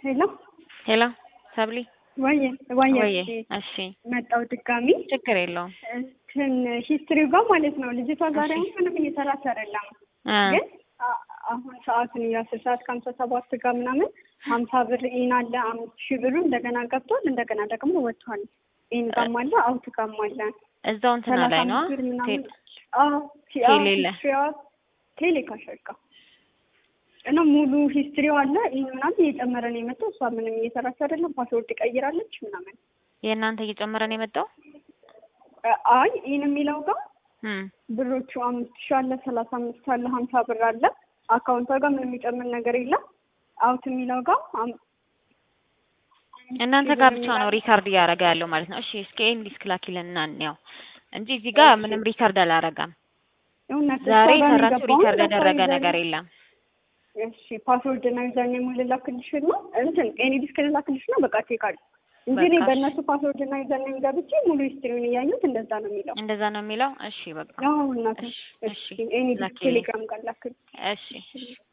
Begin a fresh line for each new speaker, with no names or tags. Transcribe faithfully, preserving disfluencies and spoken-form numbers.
ሄሎ
ሄሎ ሰብሊ
ወየ ወየ
ወየ እሺ
መጣው ድጋሚ
ችግር የለውም
እንትን ሂስትሪው ጋር ማለት ነው ልጅቷ ዛሬ አሁን ምንም እየሰራች አይደለም ግን አሁን ሰዓቱን የአስር ሰዓት ከሀምሳ ሰባት ጋር ምናምን ሀምሳ ብር ኢን አለ አምስት ሺህ ብር እንደገና ገብቷል እንደገና ደግሞ ወጥቷል ኢን ጋም አለ አውት ጋም አለ
እዛው እንትና ላይ ነው
አዎ ቴሌ ቴሌ ካሸርካ እና ሙሉ ሂስትሪው አለ ኢን ምናምን እየጨመረ ነው የመጣው እሷ ምንም እየሰራች አይደለም ፓስወርድ ቀይራለች ምናምን
የእናንተ እየጨመረ ነው የመጣው
አይ ኢን የሚለው ጋር
እም
ብሮቹ አምስት ሺህ አለ ሰላሳ አምስት አለ ሀምሳ ብር አለ አካውንቷ ጋር ምንም የሚጨምር ነገር የለም አውት የሚለው ጋር
እናንተ ጋር ብቻ ነው ሪካርድ ያደረገ ያለው ማለት ነው እሺ እስኪ ኤን ዲስክ ላኪልና እንየው እንጂ እዚህ ጋር ምንም ሪካርድ አላረጋም ዛሬ ሰራችሁ ሪካርድ ያደረገ ነገር የለም
እሺ ፓስወርድ እና ዩዘርኔም ልላክልሽ ነው እንትን ኤኒ ዲስክ ልላክልሽ ነው በቃ ቴካል እንጂ እኔ በእነሱ ፓስወርድ እና ዩዘርኔም ገብቼ ሙሉ ሂስትሪውን እያየሁት እንደዛ ነው የሚለው
እንደዛ ነው የሚለው እሺ በቃ
አዎ እናት እሺ ኤኒ ዲስክ ቴሌግራም ጋር ላክልሽ
እሺ